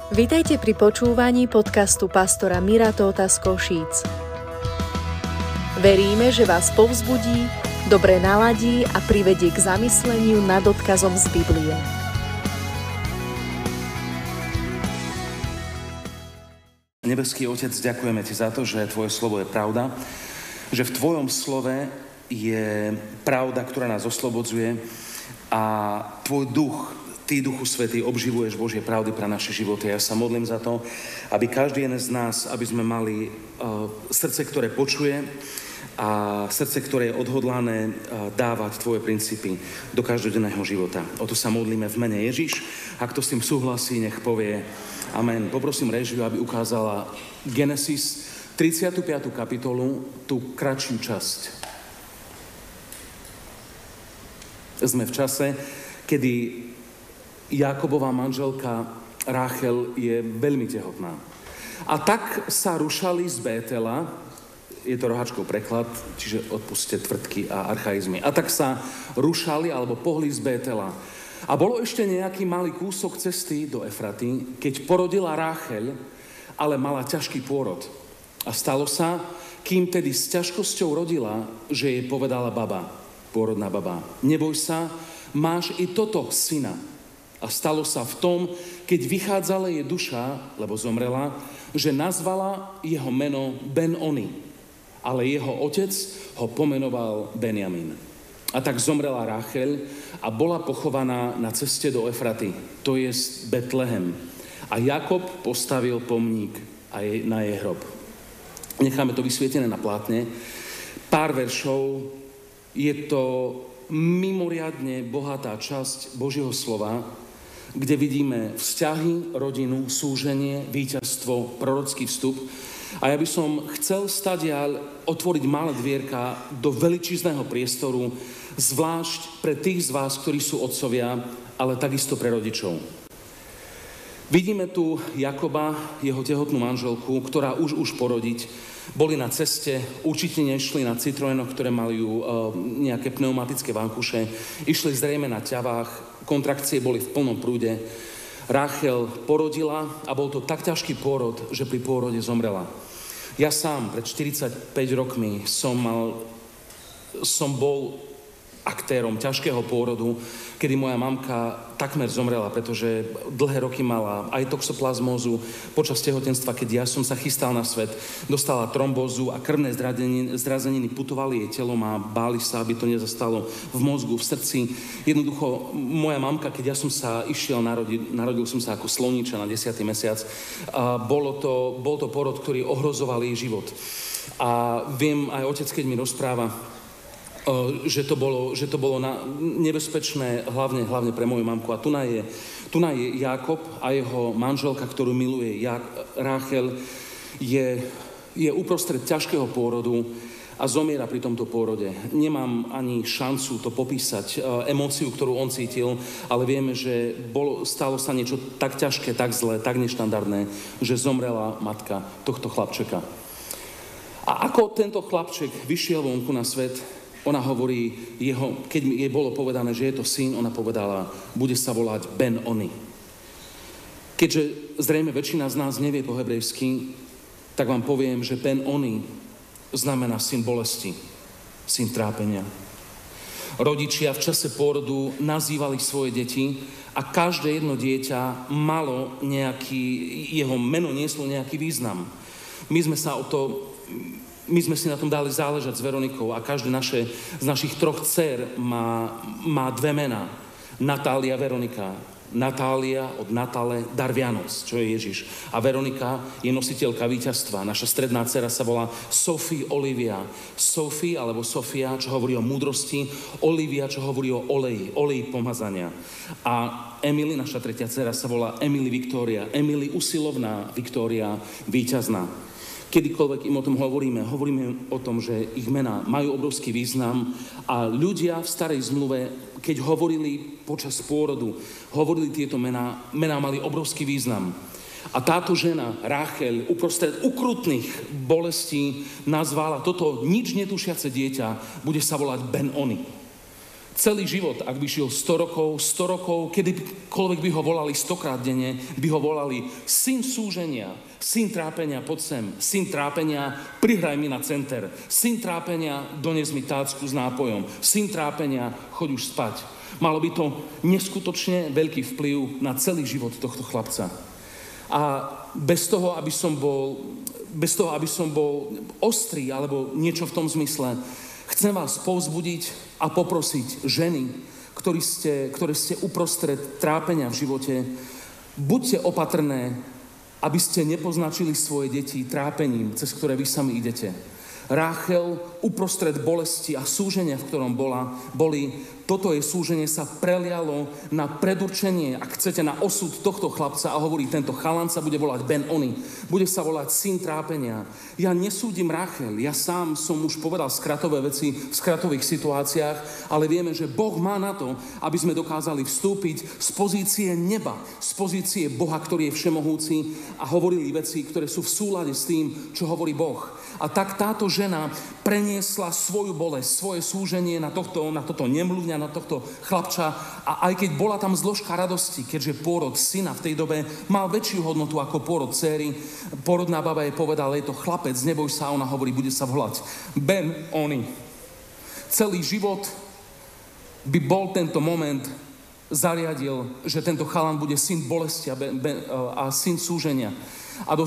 Vitajte pri počúvaní podcastu pastora Mira Tóta z Košíc. Veríme, že vás povzbudí, dobre naladí a privedie k zamysleniu nad odkazom z Biblie. Nebeský Otec, ďakujeme Ti za to, že Tvoje slovo je pravda, že v Tvojom slove je pravda, ktorá nás oslobodzuje a Tvoj duch, Ty, Duchu Svätý, obživuješ Božie pravdy pre naše životy. Ja sa modlím za to, aby každý jeden z nás, aby sme mali srdce, ktoré počuje a srdce, ktoré je odhodlané dávať Tvoje princípy do každodenného života. O to sa modlíme v mene Ježiš. Ak to s tým súhlasí, nech povie amen. Poprosím réžiu, aby ukázala Genesis 35. kapitolu, tú kratšiu časť. Sme v čase, kedy Jákobová manželka Ráchel je veľmi tehotná. A tak sa rušali z Bétela, je to roháčkov preklad, čiže odpusťte tvrdky a archaizmy. A tak sa rušali alebo pohli z Bétela. A bolo ešte nejaký malý kúsok cesty do Efraty, keď porodila Ráchel, ale mala ťažký pôrod. A stalo sa, kým tedy s ťažkosťou rodila, že jej povedala baba, pôrodná baba, neboj sa, máš i toto syna. A stalo sa v tom, keď vychádzala jej duša, lebo zomrela, že nazvala jeho meno Ben-Oni, ale jeho otec ho pomenoval Benjamin. A tak zomrela Ráchel a bola pochovaná na ceste do Efraty, to je Betlehem. A Jakob postavil pomník na jej hrob. Necháme to vysvietené na plátne. Pár veršov, je to mimoriadne bohatá časť Božieho slova, kde vidíme vzťahy, rodinu, súženie, víťazstvo, prorocký vstup. A ja by som chcel stadiaľ otvoriť malé dvierka do veličízneho priestoru, zvlášť pre tých z vás, ktorí sú otcovia, ale takisto pre rodičov. Vidíme tu Jakoba, jeho tehotnú manželku, ktorá už porodiť. Boli na ceste, určite nešli na Citroenoch, ktoré mali nejaké pneumatické vankuše. Išli zrejme na ťavách, kontrakcie boli v plnom prúde. Ráchel porodila a bol to tak ťažký pôrod, že pri pôrode zomrela. Ja sám pred 45 rokmi som bol aktérom ťažkého pôrodu, kedy moja mamka takmer zomrela, pretože dlhé roky mala aj toxoplazmózu. Počas tehotenstva, keď ja som sa chystal na svet, dostala trombózu a krvné zrazeniny putovali jej telom a báli sa, aby to nezastalo v mozgu, v srdci. Jednoducho, moja mamka, keď ja som sa išiel narodil som sa ako sloníča na 10. mesiac, bol to pôrod, ktorý ohrozoval jej život. A viem, aj otec, keď mi rozpráva, že to bolo nebezpečné, hlavne pre moju mamku. A tu je Jákob a jeho manželka, ktorú miluje Ráchel, je uprostred ťažkého pôrodu a zomiera pri tomto pôrode. Nemám ani šancu to popísať, emóciu, ktorú on cítil, ale vieme, že stalo sa niečo tak ťažké, tak zlé, tak neštandardné, že zomrela matka tohto chlapčeka. A ako tento chlapček vyšiel vonku na svet, ona hovorí, keď jej bolo povedané, že je to syn, ona povedala, bude sa volať Ben-Oni. Keďže zrejme väčšina z nás nevie po hebrejsky, tak vám poviem, že Ben-Oni znamená syn bolesti, syn trápenia. Rodičia v čase pôrodu nazývali svoje deti a každé jedno dieťa malo jeho meno nieslo nejaký význam. My sme si na tom dali záležať s Veronikou a každé z našich 3 dcér má 2 mená. Natália, Veronika. Natália od Natale, dar Vianoc, čo je Ježiš. A Veronika je nositeľka víťazstva. Naša stredná dcera sa volá Sophie Olivia. Sophie alebo Sofia, čo hovorí o múdrosti. Olivia, čo hovorí o oleji pomazania. A Emily, naša tretia dcera, sa volá Emily Viktória. Emily usilovná, Viktória víťazná. Kedykoľvek im o tom hovoríme o tom, že ich mená majú obrovský význam a ľudia v starej zmluve, keď hovorili počas pôrodu, hovorili tieto mená mali obrovský význam. A táto žena, Ráchel, uprostred ukrutných bolestí nazvala toto nič netušiace dieťa, bude sa volať Ben-Oni. Celý život, ak by žil 100 rokov, kedykoľvek by ho volali 100-krát denne, by ho volali syn súženia, syn trápenia, poď sem, syn trápenia, prihraj mi na center, syn trápenia, dones mi tácku s nápojom, syn trápenia, choď už spať. Malo by to neskutočne veľký vplyv na celý život tohto chlapca. A bez toho, aby som bol ostrý alebo niečo v tom zmysle, chcem vás povzbudiť a poprosiť ženy, ktoré ste uprostred trápenia v živote, buďte opatrné, aby ste nepoznačili svoje deti trápením, cez ktoré vy sami idete. Ráchel uprostred bolesti a súženia, v ktorom boli, toto jej súženie sa prelialo na predurčenie, ak chcete, na osud tohto chlapca a hovorí, tento chalan sa bude volať Ben-Oni, bude sa volať syn trápenia. Ja nesúdim Ráchel, ja sám som už povedal skratové veci v skratových situáciách, ale vieme, že Boh má na to, aby sme dokázali vstúpiť z pozície neba, z pozície Boha, ktorý je všemohúci a hovorili veci, ktoré sú v súlade s tým, čo hovorí Boh. A tak táto žena preniesla svoju bolesť, svoje súženie na toto nemluvňa, na tohto chlapča a aj keď bola tam zložka radosti, keďže pôrod syna v tej dobe mal väčšiu hodnotu ako pôrod dcéry, pôrodná baba jej povedala, je to chlapec, neboj sa, ona hovorí, bude sa volať Ben-Oni. Celý život by bol tento moment zariadil, že tento chalan bude syn bolesti a syn súženia. A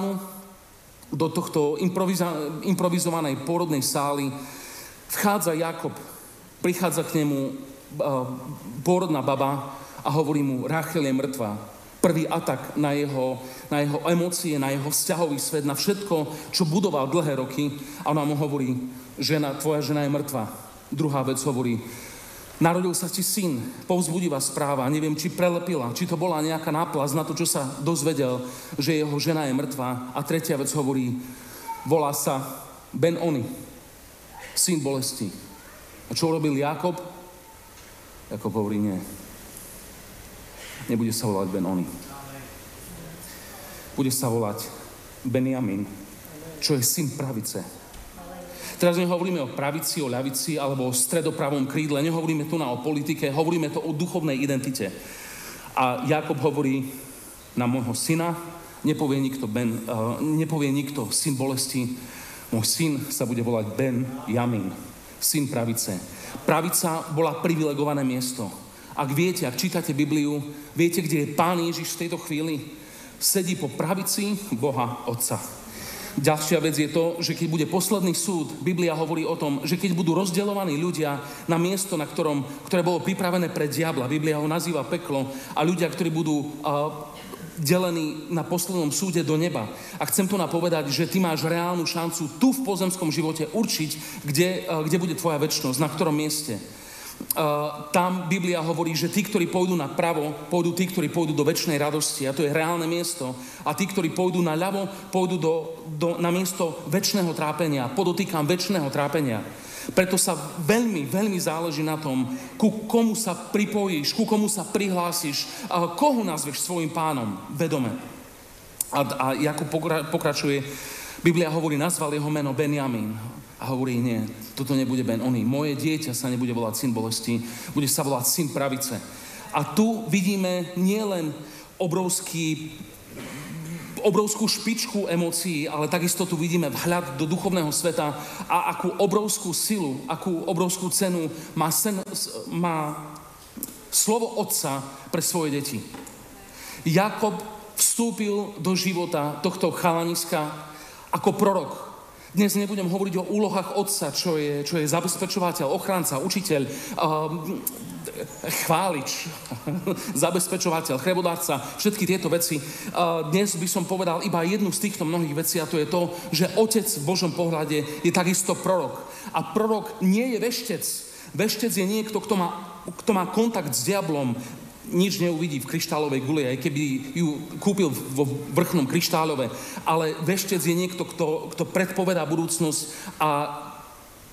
do tohto improvizovanej pôrodnej sály vchádza Jákob, prichádza k nemu pôrodná baba a hovorí mu, Ráchel je mŕtva. Prvý atak na jeho emócie, na jeho vzťahový svet, na všetko, čo budoval dlhé roky. A ona mu hovorí, tvoja žena je mŕtva. Druhá vec hovorí, narodil sa ti syn, povzbudivá správa, neviem, či prelepila, či to bola nejaká náplasť na to, čo sa dozvedel, že jeho žena je mŕtva. A tretia vec hovorí, volá sa Ben-Oni, syn bolesti. A čo urobil Jákob? Jákob hovorí, nie. Nebude sa volať Ben-Oni. Bude sa volať Benjamin, čo je syn pravice. Teraz nehovoríme o pravici, o ľavici alebo o stredopravom krídle, nehovoríme tu o politike, hovoríme to o duchovnej identite. A Jákob hovorí na môjho syna, nepovie nikto syn bolesti, môj syn sa bude volať Ben-Jamin, syn pravice. Pravica bola privilegované miesto. Ak viete, ak čítate Bibliu, viete, kde je Pán Ježiš v tejto chvíli? Sedí po pravici Boha Otca. Ďalšia vec je to, že keď bude posledný súd, Biblia hovorí o tom, že keď budú rozdeľovaní ľudia na miesto, ktoré bolo pripravené pre diabla, Biblia ho nazýva peklo, a ľudia, ktorí budú delení na poslednom súde do neba. A chcem tu napovedať, že ty máš reálnu šancu tu v pozemskom živote určiť, kde bude tvoja večnosť, na ktorom mieste. Tam Biblia hovorí, že tí, ktorí pôjdu na pravo, pôjdu tí, ktorí pôjdu do večnej radosti, a to je reálne miesto. A tí, ktorí pôjdu na ľavo, pôjdu na miesto večného trápenia. Podotýkam večného trápenia. Preto sa veľmi, veľmi záleží na tom, ku komu sa pripojíš, ku komu sa prihlásiš, koho nazveš svojim pánom vedome. A Jakub pokračuje, Biblia hovorí, nazval jeho meno Benjamin. A hovorí, nie, toto nebude Ben-Oni. Moje dieťa sa nebude volať syn bolesti, bude sa volať syn pravice. A tu vidíme nielen obrovskú špičku emócií, ale takisto tu vidíme vhľad do duchovného sveta a akú obrovskú silu, akú obrovskú cenu má slovo Otca pre svoje deti. Jákob vstúpil do života tohto chalaniska ako prorok. Dnes nebudem hovoriť o úlohách otca, čo je zabezpečovateľ, ochranca, učiteľ, chválič, zabezpečovateľ, chlebodárca, všetky tieto veci. Dnes by som povedal iba jednu z týchto mnohých vecí, a to je to, že otec v Božom pohľade je takisto prorok. A prorok nie je veštec. Veštec je niekto, kto má kontakt s diablom, nič neuvidí v kryštálovej guli, aj keby ju kúpil vo vrchnom kryštálove. Ale veštec je niekto, kto predpovedá budúcnosť a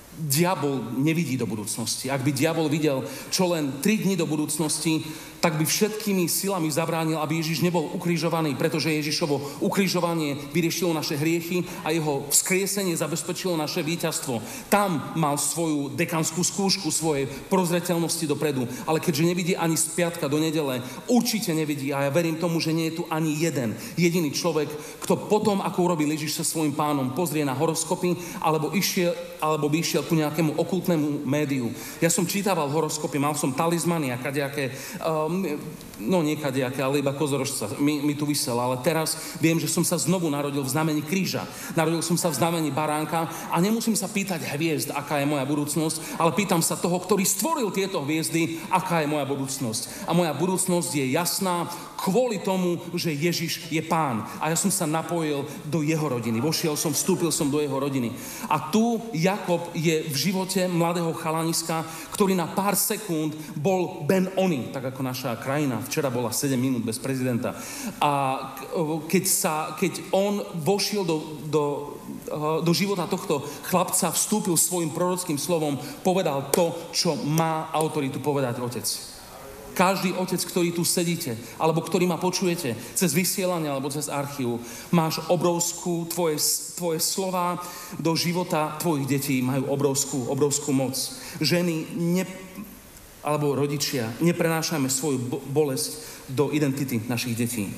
diabol nevidí do budúcnosti. Ak by diabol videl čo len 3 dni do budúcnosti, tak by všetkými silami zabránil, aby Ježiš nebol ukrižovaný, pretože Ježišovo ukrižovanie vyriešilo naše hriechy a jeho vzkriesenie zabezpečilo naše víťazstvo. Tam mal svoju dekanskú skúšku, svojej prozreteľnosti dopredu. Ale keďže nevidí ani z piatka do nedele, určite nevidí. A ja verím tomu, že nie je tu ani jeden jediný človek, kto potom, ako urobil Ježiš sa svojím pánom, pozrie na horoskopy, alebo by išiel ku nejakému okultnému médiu. Ja som čítaval horoskopy, mal som talizmany a kadejaké nie kadejaké, ale iba kozorožca mi tu vysel, ale teraz viem, že som sa znovu narodil v znamení kríža. Narodil som sa v znamení baránka a nemusím sa pýtať hviezd, aká je moja budúcnosť, ale pýtam sa toho, ktorý stvoril tieto hviezdy, aká je moja budúcnosť. A moja budúcnosť je jasná kvôli tomu, že Ježiš je pán. A ja som sa napojil do jeho rodiny. Vstúpil som do jeho rodiny. A tu Jakob je v živote mladého chalaniska, ktorý na pár sekúnd bol Ben-Oni, tak ako naša krajina. Včera bola 7 minút bez prezidenta. A keď on vošiel do života tohto chlapca, vstúpil svojim prorockým slovom, povedal to, čo má autoritu povedať otec. Každý otec, ktorý tu sedíte, alebo ktorý ma počujete cez vysielanie, alebo cez archív, máš tvoje slova do života tvojich detí majú obrovskú moc. Ženy alebo rodičia, neprenášajme svoju bolesť do identity našich detí.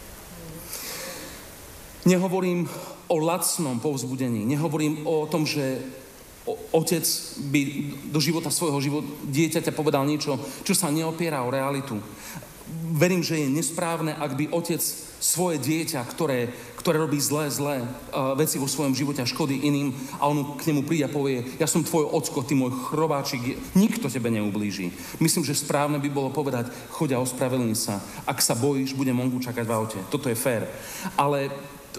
Nehovorím o lacnom povzbudení, nehovorím o tom, že otec by do života svojho dieťaťa povedal niečo, čo sa neopiera o realitu. Verím, že je nesprávne, ak by otec svoje dieťa, ktoré robí zlé veci vo svojom živote a škody iným, a on k nemu príde a povie: ja som tvoj ocko, ty môj chrobáčik, nikto tebe neublíži. Myslím, že správne by bolo povedať: choď a ospravedlni sa. Ak sa bojíš, budem vonku čakať v aute. Toto je fér. Ale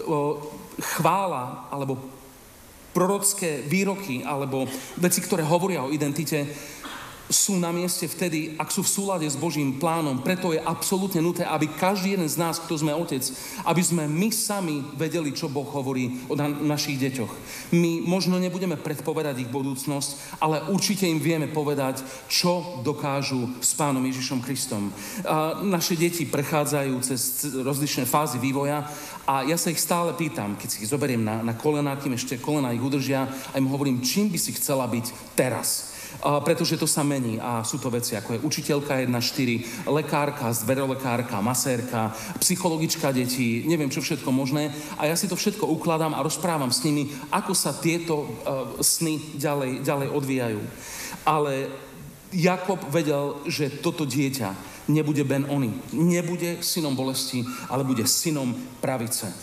chvála alebo prorocké výroky alebo veci, ktoré hovoria o identite, sú na mieste vtedy, ak sú v súlade s Božím plánom. Preto je absolútne nutné, aby každý jeden z nás, kto sme otec, aby sme my sami vedeli, čo Boh hovorí o našich deťoch. My možno nebudeme predpovedať ich budúcnosť, ale určite im vieme povedať, čo dokážu s Pánom Ježišom Kristom. Naše deti prechádzajú cez rozličné fázy vývoja a ja sa ich stále pýtam, keď si ich zoberiem na kolená, kým ešte kolená ich udržia, a im hovorím, čím by si chcela byť teraz. Pretože to sa mení a sú to veci, ako je učiteľka 1-4, lekárka, zverolekárka, masérka, psychologička detí, neviem čo všetko možné, a ja si to všetko ukladám a rozprávam s nimi, ako sa tieto sny ďalej odvíjajú. Ale Jakob vedel, že toto dieťa nebude Ben-Oni, nebude synom bolesti, ale bude synom pravice.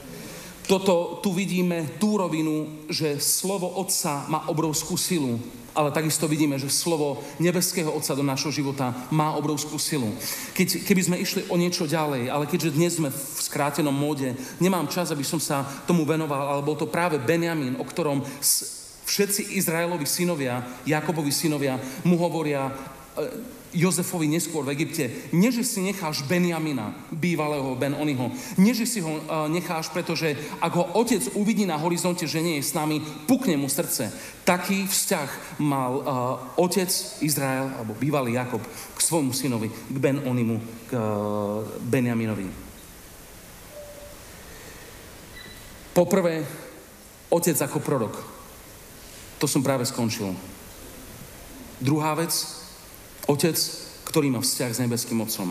Tu vidíme tú rovinu, že slovo Otca má obrovskú silu, ale takisto vidíme, že slovo nebeského Otca do nášho života má obrovskú silu. Keby sme išli o niečo ďalej, ale keďže dnes sme v skrátenom móde, nemám čas, aby som sa tomu venoval, ale bol to práve Benjamín, o ktorom všetci Izraelovi synovia, Jakobovi synovia, mu hovoria Jozefovi neskôr v Egypte: nie, že si necháš Benjamina, bývalého Ben-Oniho, nie, že si ho necháš, pretože ak ho otec uvidí na horizonte, že nie je s nami, pukne mu srdce. Taký vzťah mal otec Izrael, alebo bývalý Jakob, k svojmu synovi, k Ben-Onimu, k Benjaminovi. Poprvé, otec ako prorok. To som práve skončil. Druhá vec, otec, ktorý má vzťah s nebeským Otcom.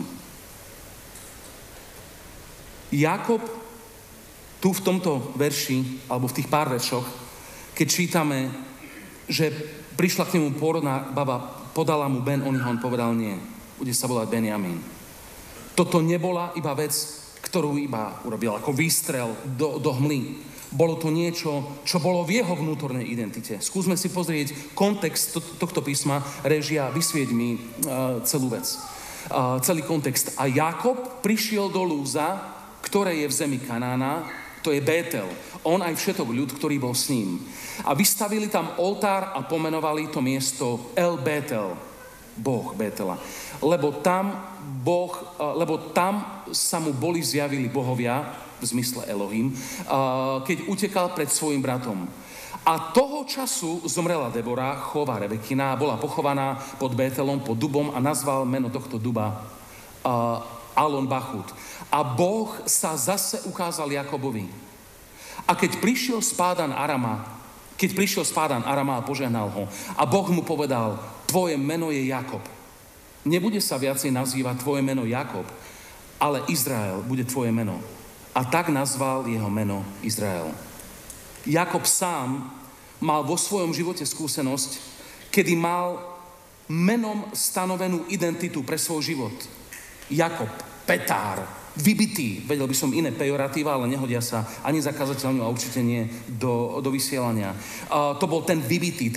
Jakob tu v tomto verši, alebo v tých pár veršoch, keď čítame, že prišla k nemu pôrodná baba, podala mu Ben-Oniho, on povedal nie, bude sa volať Benjamín. Toto nebola iba vec, ktorú iba urobil ako výstrel do hmly. Bolo to niečo, čo bolo v jeho vnútornej identite. Skúsme si pozrieť kontext tohto písma. Réžia, vysvieť mi celú vec. Celý kontext. A Jakob prišiel do Lúza, ktoré je v zemi Kanána, to je Bétel. On aj všetok ľud, ktorý bol s ním. A vystavili tam oltár a pomenovali to miesto El Bétel, Boh Bétela. Lebo tam sa mu boli zjavili bohovia, v zmysle Elohim, keď utekal pred svojim bratom. A toho času zomrela Debora, chova Rebekina, a bola pochovaná pod Bételom, pod dubom a nazval meno tohto duba Alon Bachut. A Boh sa zase ukázal Jakobovi. A keď prišiel z Pádan Arama a požehnal ho, a Boh mu povedal, tvoje meno je Jakob. Nebude sa viacej nazývať tvoje meno Jakob, ale Izrael bude tvoje meno. A tak nazval jeho meno Izrael. Jakob sám mal vo svojom živote skúsenosť, kedy mal menom stanovenú identitu pre svoj život. Jakob, Petár, vybitý, vedel by som iné pejoratíva, ale nehodia sa ani zakázateľňu a určite nie do vysielania. To bol ten vybitý,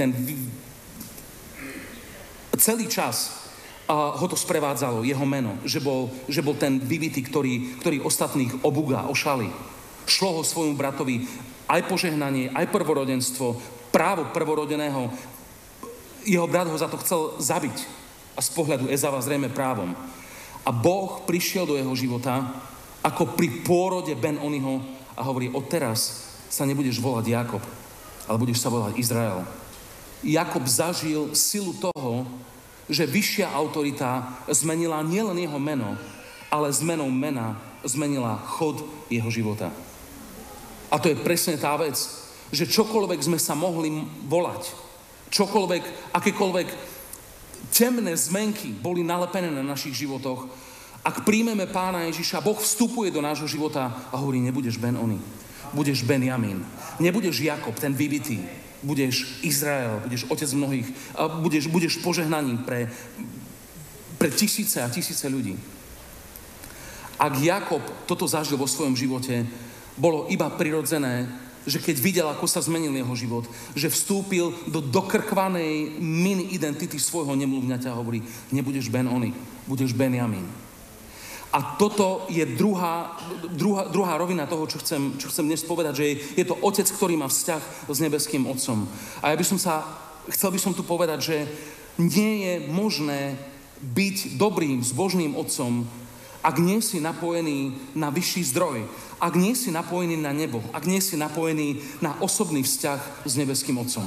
celý čas ho to sprevádzalo, jeho meno, že bol ten vybitý, ktorý ostatných obúga, ošali. Šlo ho svojmu bratovi aj požehnanie, aj prvorodenstvo, právo prvorodeného. Jeho brat ho za to chcel zabiť. A z pohľadu Ezava zrejme právom. A Boh prišiel do jeho života ako pri pôrode Ben-Oniho a hovorí, odteraz sa nebudeš volať Jakob, ale budeš sa volať Izrael. Jakob zažil silu toho, že vyššia autorita zmenila nielen jeho meno, ale zmenou mena zmenila chod jeho života. A to je presne tá vec, že čokoľvek sme sa mohli volať, akékoľvek temné zmenky boli nalepené na našich životoch, ak príjmeme Pána Ježiša, Boh vstupuje do nášho života a hovorí, nebudeš Ben-Oni, budeš Benjamín, nebudeš Jakob, ten vybitý, budeš Izrael, budeš otec mnohých, budeš požehnaním pre tisíce a tisíce ľudí. Ak Jakob toto zažil vo svojom živote, bolo iba prirodzené, že keď videl, ako sa zmenil jeho život, že vstúpil do dokrkvanej mini identity svojho nemluvňaťa a hovorí, nebudeš Ben-Oni, budeš Benjamín. A toto je druhá rovina toho, čo chcem dnes povedať, že je to otec, ktorý má vzťah s nebeským otcom. A chcel by som tu povedať, že nie je možné byť dobrým, zbožným otcom, ak nie si napojený na vyšší zdroj, ak nie si napojený na nebo, ak nie si napojený na osobný vzťah s nebeským otcom.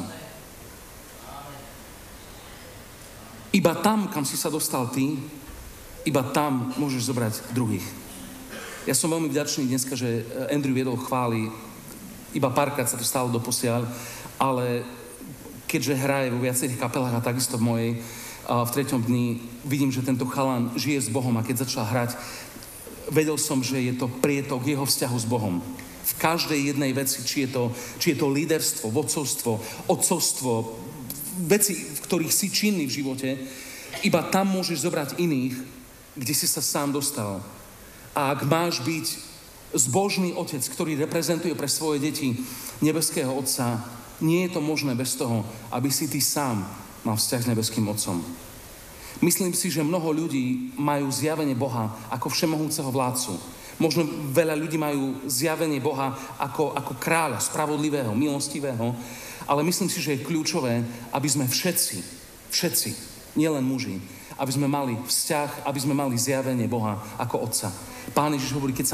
Iba tam, kam si sa dostal ty, iba tam môžeš zobrať druhých. Ja som veľmi vďačný dneska, že Andrew viedol chvály. Iba párkrát sa to stalo doposiaľ, ale keďže hraje vo viacerých kapelách a takisto v mojej, v 3. dni vidím, že tento chalan žije s Bohom a keď začal hrať, vedel som, že je to prietok jeho vzťahu s Bohom. V každej jednej veci, či je to líderstvo, vodcovstvo, otcovstvo, veci, v ktorých si činný v živote, iba tam môžeš zobrať iných, kde si sa sám dostal. A ak máš byť zbožný otec, ktorý reprezentuje pre svoje deti nebeského Otca, nie je to možné bez toho, aby si ty sám mal vzťah s nebeským Otcom. Myslím si, že mnoho ľudí majú zjavenie Boha ako všemohúceho vládcu. Možno veľa ľudí majú zjavenie Boha ako kráľa, spravodlivého, milostivého, ale myslím si, že je kľúčové, aby sme všetci, nielen muži, aby sme mali vzťah, aby sme mali zjavenie Boha ako Otca. Pán Ježiš hovorí, keď sa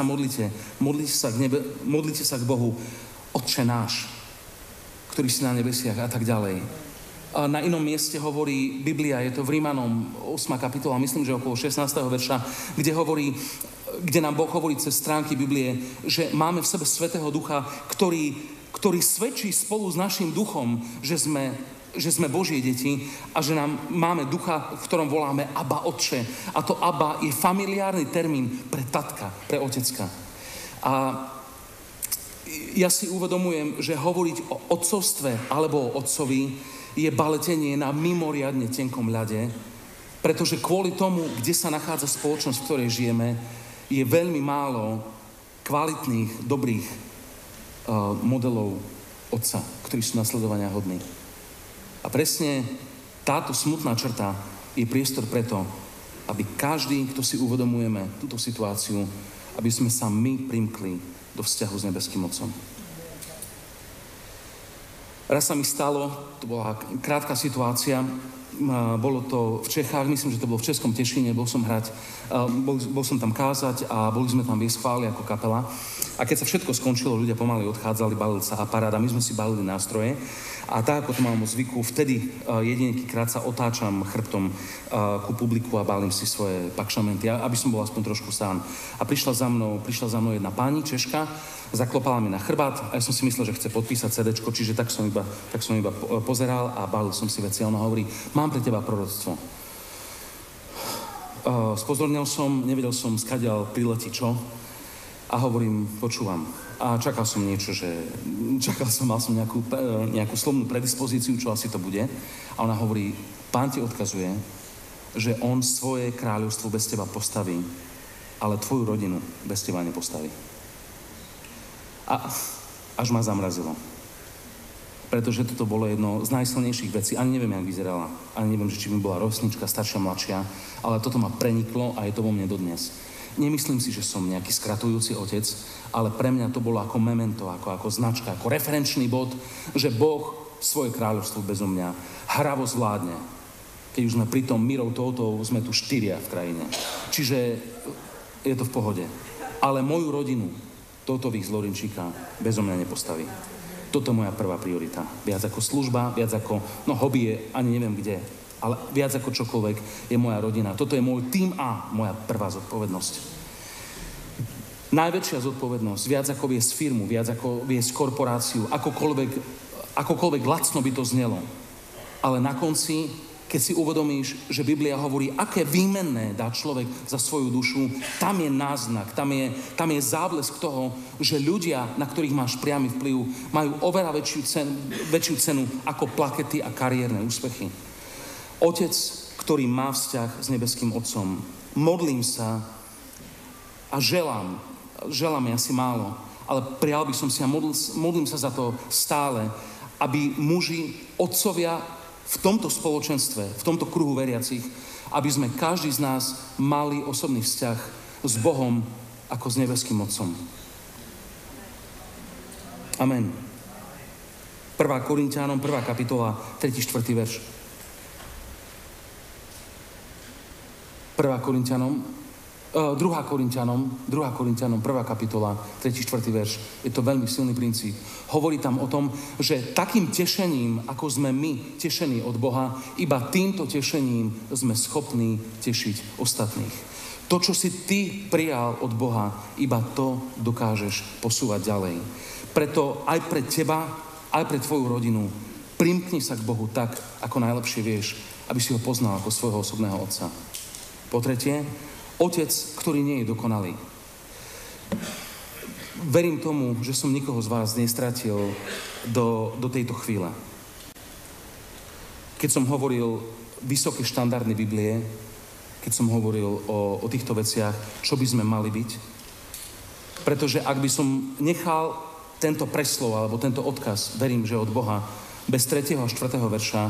modlite sa k Bohu, Otče náš, ktorý si na nebesiach a tak ďalej. A na inom mieste hovorí Biblia, je to v Rímanom 8. kapitola, myslím, že okolo 16. verša, kde nám Boh hovorí cez stránky Biblie, že máme v sebe Svätého Ducha, ktorý svedčí spolu s našim duchom, že sme Božie deti a že máme ducha, v ktorom voláme Abba Otče. A to Abba je familiárny termín pre tatka, pre otecka. A ja si uvedomujem, že hovoriť o otcovstve alebo o otcovi je baletenie na mimoriadne tenkom ľade, pretože kvôli tomu, kde sa nachádza spoločnosť, v ktorej žijeme, je veľmi málo kvalitných, dobrých modelov otca, ktorí sú nasledovania hodní. A presne táto smutná črta je priestor preto, aby každý, kto si uvedomujeme túto situáciu, aby sme sa my primkli do vzťahu s nebeským Otcom. Raz sa mi stalo, to bola krátka situácia, Bolo to v Čechách, myslím, že to bolo v Českom Tešíne, bol som tam kázať a boli sme tam viesť chvály ako kapela. A keď sa všetko skončilo, ľudia pomaly odchádzali, balil sa aparát a my sme si balili nástroje. A tak, ako to mám o zvyku, vtedy jedinekýkrát sa otáčam chrbtom ku publiku a balím si svoje pakšamenty, aby som bol aspoň trošku sám. A prišla za mnou jedna pani, Češka, zaklopala mi na chrbát a ja som si myslel, že chce podpísať CDčko, čiže tak som iba pozeral a balil som si veci. A ona hovorí, mám pre teba proroctvo. Spozornil som, nevedel som, skadiaľ priletí čo. A hovorím, počúvam. A čakal som, mal som nejakú slovnú predispozíciu, čo asi to bude. A ona hovorí, Pán ti odkazuje, že on svoje kráľovstvo bez teba postaví, ale tvoju rodinu bez teba nepostaví. A až ma zamrazilo. Pretože toto bolo jedno z najsilnejších vecí. Ani neviem, jak vyzerala. Ani neviem, že či mi bola rovesnička, staršia, mladšia. Ale toto ma preniklo a je to vo mne dodnes. Nemyslím si, že som nejaký skratujúci otec, ale pre mňa to bolo ako memento, ako značka, ako referenčný bod, že Boh svoje kráľovstvo bezo mňa hravo zvládne. Keď už sme pri tom mírou touto, sme tu 4 v krajine. Čiže je to v pohode. Ale moju rodinu toutových z Lorinčíka bezo mňa nepostaví. Toto je moja prvá priorita. Viac ako služba, viac ako, hobby je, ani neviem kde, ale viac ako čokoľvek je moja rodina. Toto je môj tým A, moja prvá zodpovednosť. Najväčšia zodpovednosť, viac ako viesť firmu, viac ako viesť korporáciu, akokoľvek lacno by to znelo. Ale na konci, keď si uvedomíš, že Biblia hovorí, aké výmenné dá človek za svoju dušu, tam je náznak, tam je záblesk toho, že ľudia, na ktorých máš priamy vplyv, majú oveľa väčšiu cenu ako plakety a kariérne úspechy. Otec, ktorý má vzťah s nebeským Otcom, modlím sa a želám je asi málo, ale prijal by som si a modlím sa za to stále, aby muži, otcovia v tomto spoločenstve, v tomto kruhu veriacich, aby sme každý z nás mali osobný vzťah s Bohom ako s nebeským Otcom. Amen. 1. Korinťanom, 1. kapitola, 3. 4. verš. 2. Korinťanom, 1. kapitola, 3. 4. verš. Je to veľmi silný princíp. Hovorí tam o tom, že takým tešením, ako sme my tešení od Boha, iba týmto tešením sme schopní tešiť ostatných. To, čo si ty prijal od Boha, iba to dokážeš posúvať ďalej. Preto aj pre teba, aj pre tvoju rodinu, primkni sa k Bohu tak, ako najlepšie vieš, aby si ho poznal ako svojho osobného otca. Po tretie, otec, ktorý nie je dokonalý. Verím tomu, že som nikoho z vás nestratil do tejto chvíle. Keď som hovoril vysoké štandardy Biblie, keď som hovoril o týchto veciach, čo by sme mali byť. Pretože ak by som nechal tento preslov alebo tento odkaz, verím, že od Boha, bez 3. a 4. verša,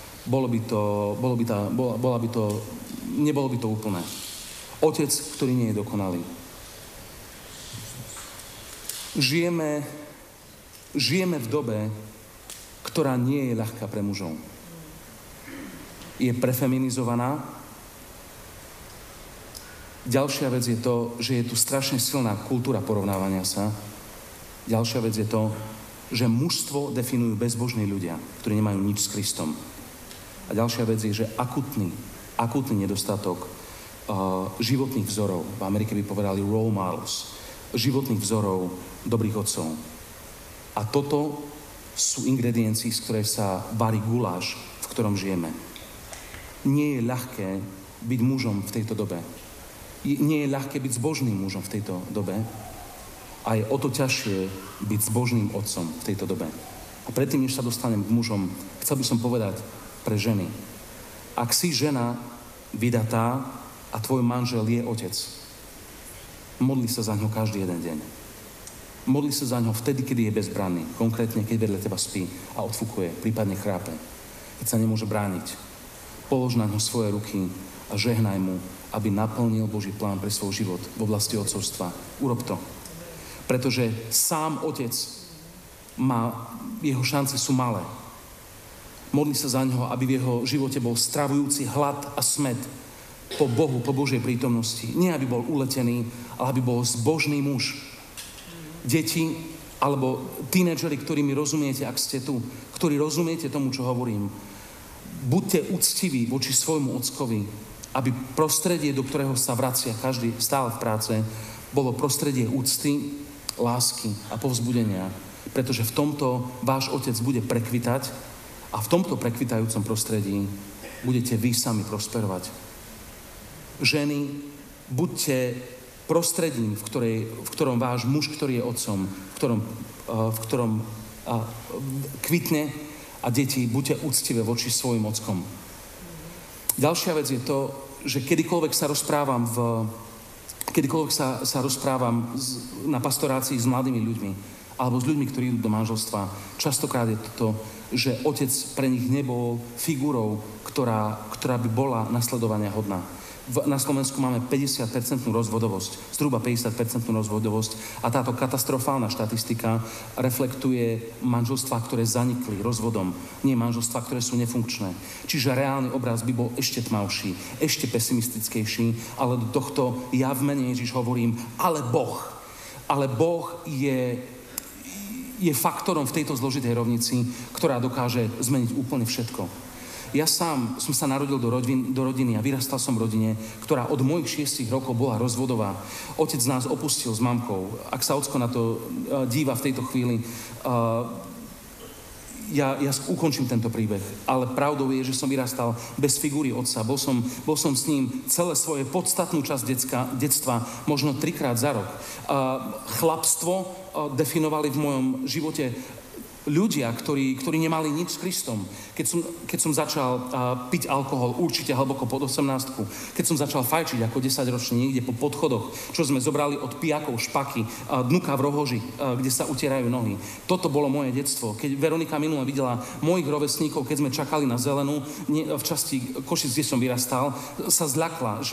nebolo by to úplné. Otec, ktorý nie je dokonalý. Žijeme v dobe, ktorá nie je ľahká pre mužov. Je prefeminizovaná. Ďalšia vec je to, že je tu strašne silná kultúra porovnávania sa. Ďalšia vec je to, že mužstvo definujú bezbožní ľudia, ktorí nemajú nič s Kristom. A ďalšia vec je, že akútny nedostatok životných vzorov. V Amerike by povedali role models. Životných vzorov dobrých otcov. A toto sú ingrediencii, z ktorej sa varí guláš, v ktorom žijeme. Nie je ľahké byť mužom v tejto dobe. Nie je ľahké byť zbožným mužom v tejto dobe. A je o to ťažšie byť zbožným otcom v tejto dobe. A predtým, než sa dostanem k mužom, chcel by som povedať pre ženy. Ak si žena vydatá a tvoj manžel je otec, modli sa za ňo každý jeden deň. Modli sa za ňo vtedy, kedy je bezbranný. Konkrétne, keď vedľa teba spí a odfúkuje, prípadne chrápe. Keď sa nemôže brániť. Polož na ňo svoje ruky a žehnaj mu, aby naplnil Boží plán pre svoj život v oblasti otcovstva. Urob to. Pretože sám otec jeho šance sú malé. Modli sa za ňoho, aby v jeho živote bol stravujúci hlad a smäd po Bohu, po Božej prítomnosti. Nie, aby bol uletený, ale aby bol zbožný muž. Deti alebo tínedžeri, ktorí mi rozumiete, ak ste tu, ktorí rozumiete tomu, čo hovorím, buďte úctiví voči svojmu ockovi, aby prostredie, do ktorého sa vracia každý stále v práce, bolo prostredie úcty, lásky a povzbudenia. Pretože v tomto váš otec bude prekvitať a v tomto prekvitajúcom prostredí budete vy sami prosperovať. Ženy, buďte prostredím, v ktorom váš muž, ktorý je otcom, v ktorom kvitne, a deti, buďte úctivé voči svojim ockom. Ďalšia vec je to, že kedykoľvek sa rozprávam na pastorácii s mladými ľuďmi alebo s ľuďmi, ktorí idú do manželstva, častokrát je to, že otec pre nich nebol figurou, ktorá by bola nasledovania hodná. Na Slovensku máme 50% rozvodovosť, zhruba 50% rozvodovosť a táto katastrofálna štatistika reflektuje manželstvá, ktoré zanikli rozvodom, nie manželstvá, ktoré sú nefunkčné. Čiže reálny obraz by bol ešte tmavší, ešte pesimistickejší, ale do tohto ja v mene Ježiš hovorím, ale Boh je faktorom v tejto zložitej rovnici, ktorá dokáže zmeniť úplne všetko. Ja sám som sa narodil do rodiny a vyrastal som v rodine, ktorá od mojich 6 rokov bola rozvodová. Otec nás opustil s mamkou. Ak sa ocko na to díva v tejto chvíli, ja ukončím tento príbeh. Ale pravdou je, že som vyrastal bez figúry otca. Bol som s ním celé svoje podstatnú časť detstva, možno 3-krát za rok. Chlapstvo definovali v mojom živote ľudia, ktorí nemali nič s Kristom. Keď som začal piť alkohol, určite hlboko pod 18, keď som začal fajčiť ako 10-ročný niekde po podchodoch, čo sme zobrali od pijakov, špaky, dnuka v rohoži, kde sa utierajú nohy. Toto bolo moje detstvo. Keď Veronika minule videla mojich rovesníkov, keď sme čakali na zelenú, v časti Košic, kde som vyrastal, sa zľakla,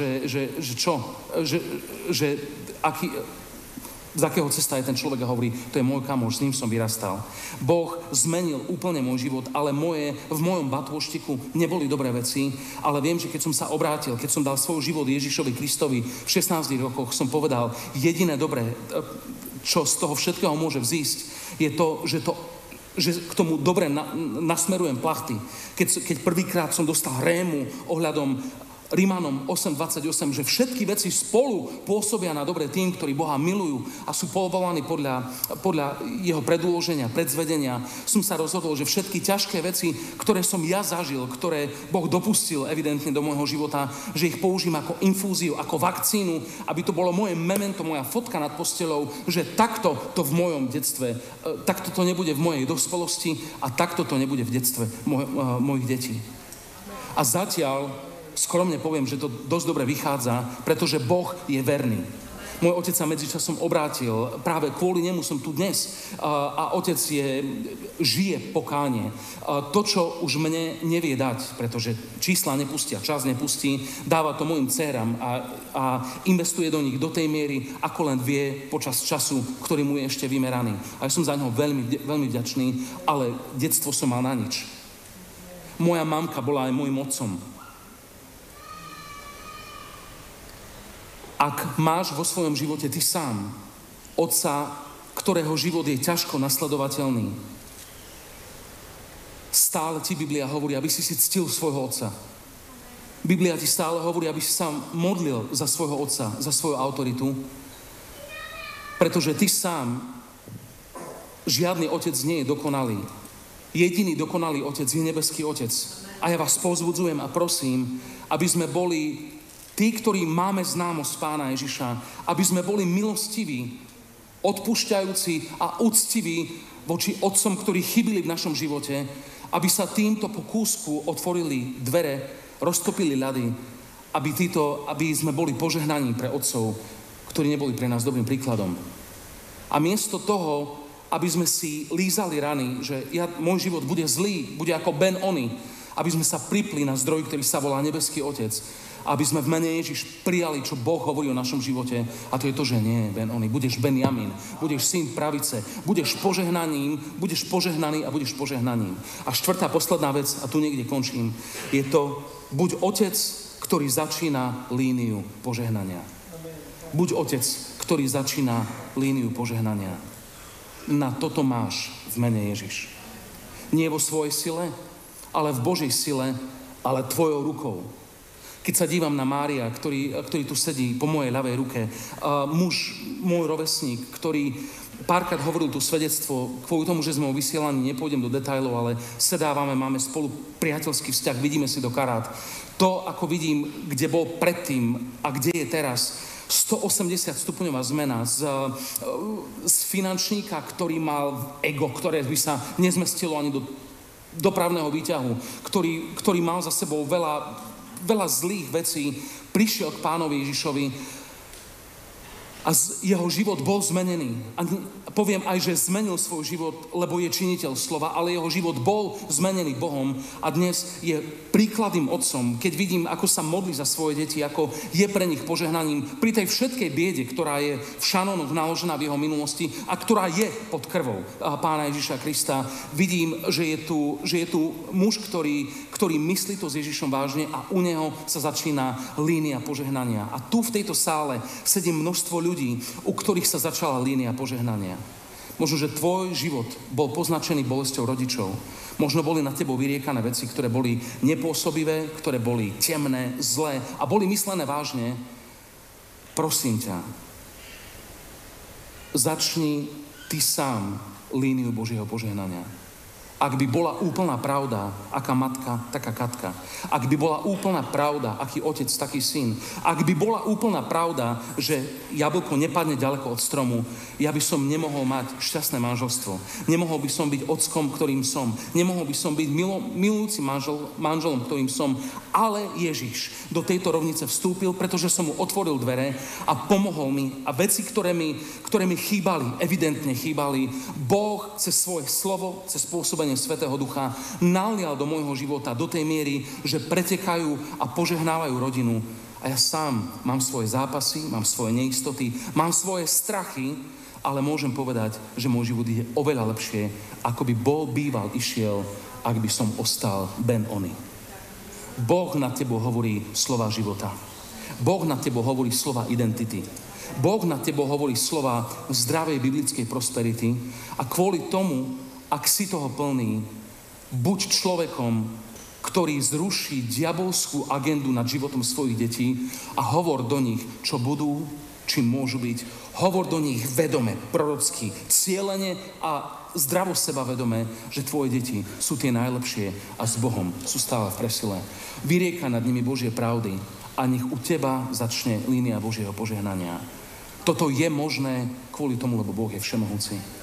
z akého cesta je ten človek a hovorí, to je môj kamoš, s ním som vyrastal. Boh zmenil úplne môj život, ale v mojom batôštiku neboli dobré veci, ale viem, že keď som sa obrátil, keď som dal svoj život Ježišovi Kristovi v 16 rokoch, som povedal, jediné dobré, čo z toho všetkého môže vzísť, je to, že k tomu dobre nasmerujem plachty. Keď prvýkrát som dostal rému ohľadom Rimanom 8.28, že všetky veci spolu pôsobia na dobre tým, ktorí Boha milujú a sú povolaní podľa jeho predúloženia, predzvedenia. Som sa rozhodol, že všetky ťažké veci, ktoré som ja zažil, ktoré Boh dopustil evidentne do môjho života, že ich použijem ako infúziu, ako vakcínu, aby to bolo moje memento, moja fotka nad posteľou, že takto to v mojom detstve, takto to nebude v mojej dospelosti a takto to nebude v detstve mojich detí. A zatiaľ skromne poviem, že to dosť dobre vychádza, pretože Boh je verný. Môj otec sa medzičasom obrátil, práve kvôli nemu som tu dnes a otec žije pokánie. To, čo už mne nevie dať, pretože čísla nepustia, čas nepustí, dáva to mojim dcéram a investuje do nich do tej miery, ako len vie počas času, ktorý mu je ešte vymeraný. A ja som za ňoho veľmi, veľmi vďačný, ale detstvo som mal na nič. Moja mamka bola aj môjim otcom. Ak máš vo svojom živote ty sám otca, ktorého život je ťažko nasledovateľný, stále ti Biblia hovorí, aby si ctil svojho otca. Biblia ti stále hovorí, aby si sa modlil za svojho otca, za svoju autoritu, pretože ty sám, žiadny otec nie je dokonalý. Jediný dokonalý otec je nebeský otec. A ja vás povzbudzujem a prosím, aby sme boli tí, ktorí máme známosť Pána Ježiša, aby sme boli milostiví, odpúšťajúci a úctiví voči otcom, ktorí chybili v našom živote, aby sa týmto po kúsku otvorili dvere, roztopili ľady, aby sme boli požehnaní pre otcov, ktorí neboli pre nás dobrým príkladom. A miesto toho, aby sme si lízali rany, že môj život bude zlý, bude ako Ben Oni, aby sme sa pripli na zdroj, ktorý sa volá Nebeský Otec. aby sme v mene Ježiš prijali, čo Boh hovorí o našom živote. A to je to, že nie, Ben-Oni, budeš Benjamin, budeš syn pravice, budeš požehnaný a budeš požehnaním. A štvrtá, posledná vec, a tu niekde končím, je to, buď otec, ktorý začína líniu požehnania. Buď otec, ktorý začína líniu požehnania. Na toto máš v mene Ježiš. Nie vo svojej sile, ale v Božej sile, ale tvojou rukou. Keď sa dívam na Mária, ktorý tu sedí po mojej ľavej ruke, muž, môj rovesník, ktorý párkrát hovoril tu svedectvo, kvôli tomu, že sme o vysielaní, nepôjdem do detailov, ale sedávame, máme spolu priateľský vzťah, vidíme si do karát. To, ako vidím, kde bol predtým a kde je teraz, 180 stupňová zmena z finančníka, ktorý mal ego, ktoré by sa nezmestilo ani do dopravného výťahu, ktorý mal za sebou veľa zlých vecí, prišiel k Pánovi Ježišovi a jeho život bol zmenený. A poviem aj, že zmenil svoj život, lebo je činiteľ slova, ale jeho život bol zmenený Bohom a dnes je príkladným otcom, keď vidím, ako sa modlí za svoje deti, ako je pre nich požehnaním pri tej všetkej biede, ktorá je v šanónoch naložená v jeho minulosti a ktorá je pod krvou Pána Ježiša Krista. Vidím, že je tu muž, ktorý myslí to s Ježišom vážne a u neho sa začína línia požehnania. A tu v tejto sále sedí množstvo ľudí, u ktorých sa začala línia požehnania. Možno, že tvoj život bol poznačený bolesťou rodičov. Možno boli na tebou vyriekané veci, ktoré boli nepôsobivé, ktoré boli temné, zlé a boli myslené vážne. Prosím ťa, začni ty sám líniu Božieho požehnania. Ak by bola úplná pravda, aká matka, taká Katka. Ak by bola úplná pravda, aký otec, taký syn. Ak by bola úplná pravda, že jablko nepadne ďaleko od stromu, ja by som nemohol mať šťastné manželstvo. Nemohol by som byť ockom, ktorým som. Nemohol by som byť milujúcim manželom, ktorým som. Ale Ježiš do tejto rovnice vstúpil, pretože som mu otvoril dvere a pomohol mi. A veci, ktoré mi chýbali, evidentne chýbali, Boh cez svoje slovo, cez pôsobenie Svätého Ducha nalial do môjho života do tej miery, že pretekajú a požehnávajú rodinu. A ja sám mám svoje zápasy, mám svoje neistoty, mám svoje strachy, ale môžem povedať, že môj život ide oveľa lepšie, ako by býval išiel, ak by som ostal Ben-Oni. Boh nad tebou hovorí slova života. Boh nad tebou hovorí slova identity. Boh nad tebou hovorí slova zdravej biblickej prosperity a kvôli tomu, ak si toho plný, buď človekom, ktorý zruší diabolskú agendu nad životom svojich detí a hovor do nich, čo budú, čím môžu byť. Hovor do nich vedome, prorocky, cielene a zdravo sebavedome, že tvoje deti sú tie najlepšie a s Bohom sú stále v presile. Vyriekaj nad nimi Božie pravdy a nech u teba začne línia Božieho požehnania. Toto je možné kvôli tomu, lebo Boh je všemohúci.